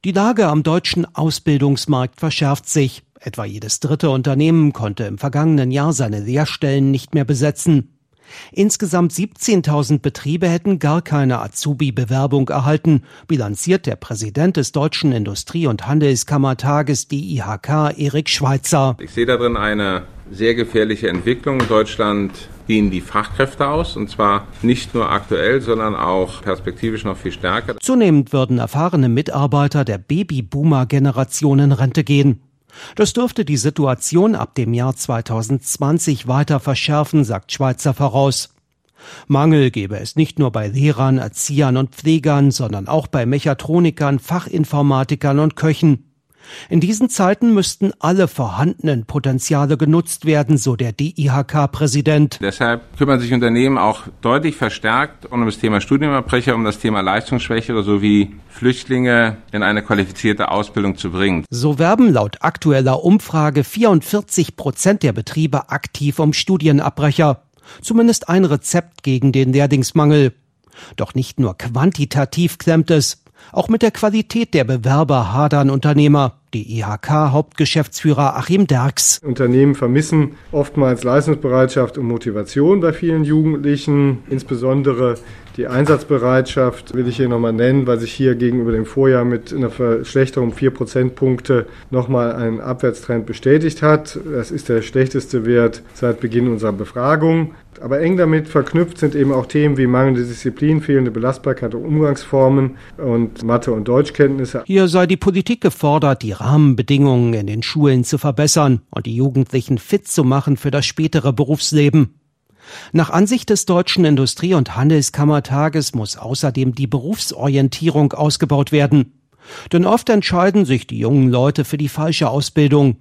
Die Lage am deutschen Ausbildungsmarkt verschärft sich. Etwa jedes dritte Unternehmen konnte im vergangenen Jahr seine Lehrstellen nicht mehr besetzen. Insgesamt 17.000 Betriebe hätten gar keine Azubi-Bewerbung erhalten, bilanziert der Präsident des Deutschen Industrie- und Handelskammertages DIHK, Erik Schweitzer. Ich sehe darin eine sehr gefährliche Entwicklung. In Deutschland gehen die Fachkräfte aus, und zwar nicht nur aktuell, sondern auch perspektivisch noch viel stärker. Zunehmend würden erfahrene Mitarbeiter der Babyboomer-Generation in Rente gehen. Das dürfte die Situation ab dem Jahr 2020 weiter verschärfen, sagt Schweitzer voraus. Mangel gäbe es nicht nur bei Lehrern, Erziehern und Pflegern, sondern auch bei Mechatronikern, Fachinformatikern und Köchen. In diesen Zeiten müssten alle vorhandenen Potenziale genutzt werden, so der DIHK-Präsident. Deshalb kümmern sich Unternehmen auch deutlich verstärkt um das Thema Studienabbrecher, um das Thema Leistungsschwächere sowie Flüchtlinge in eine qualifizierte Ausbildung zu bringen. So werben laut aktueller Umfrage 44% der Betriebe aktiv um Studienabbrecher. Zumindest ein Rezept gegen den Lehrlingsmangel. Doch nicht nur quantitativ klemmt es. Auch mit der Qualität der Bewerber hadern Unternehmer. DIHK-Hauptgeschäftsführer Achim Derks. Unternehmen vermissen oftmals Leistungsbereitschaft und Motivation bei vielen Jugendlichen. Insbesondere die Einsatzbereitschaft will ich hier nochmal nennen, weil sich hier gegenüber dem Vorjahr mit einer Verschlechterung um 4 Prozentpunkte nochmal ein Abwärtstrend bestätigt hat. Das ist der schlechteste Wert seit Beginn unserer Befragung. Aber eng damit verknüpft sind eben auch Themen wie mangelnde Disziplin, fehlende Belastbarkeit und Umgangsformen und Mathe- und Deutschkenntnisse. Hier sei die Politik gefordert, die Rahmenbedingungen in den Schulen zu verbessern und die Jugendlichen fit zu machen für das spätere Berufsleben. Nach Ansicht des Deutschen Industrie- und Handelskammertages muss außerdem die Berufsorientierung ausgebaut werden. Denn oft entscheiden sich die jungen Leute für die falsche Ausbildung.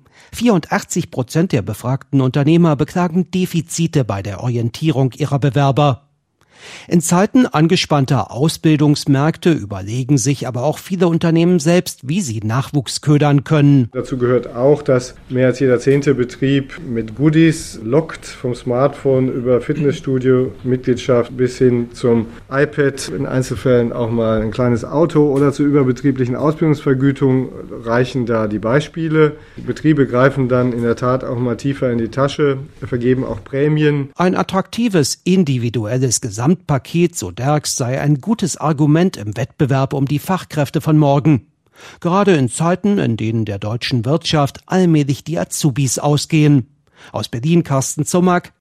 84% der befragten Unternehmer beklagen Defizite bei der Orientierung ihrer Bewerber. In Zeiten angespannter Ausbildungsmärkte überlegen sich aber auch viele Unternehmen selbst, wie sie Nachwuchs ködern können. Dazu gehört auch, dass mehr als jeder 10. Betrieb mit Goodies lockt, vom Smartphone über Fitnessstudio, Mitgliedschaft bis hin zum iPad, in Einzelfällen auch mal ein kleines Auto oder zur überbetrieblichen Ausbildungsvergütung reichen da die Beispiele. Die Betriebe greifen dann in der Tat auch mal tiefer in die Tasche, vergeben auch Prämien. Ein attraktives, individuelles Gesamtpaket, so Derks, sei ein gutes Argument im Wettbewerb um die Fachkräfte von morgen. Gerade in Zeiten, in denen der deutschen Wirtschaft allmählich die Azubis ausgehen. Aus Berlin Carsten Zummack,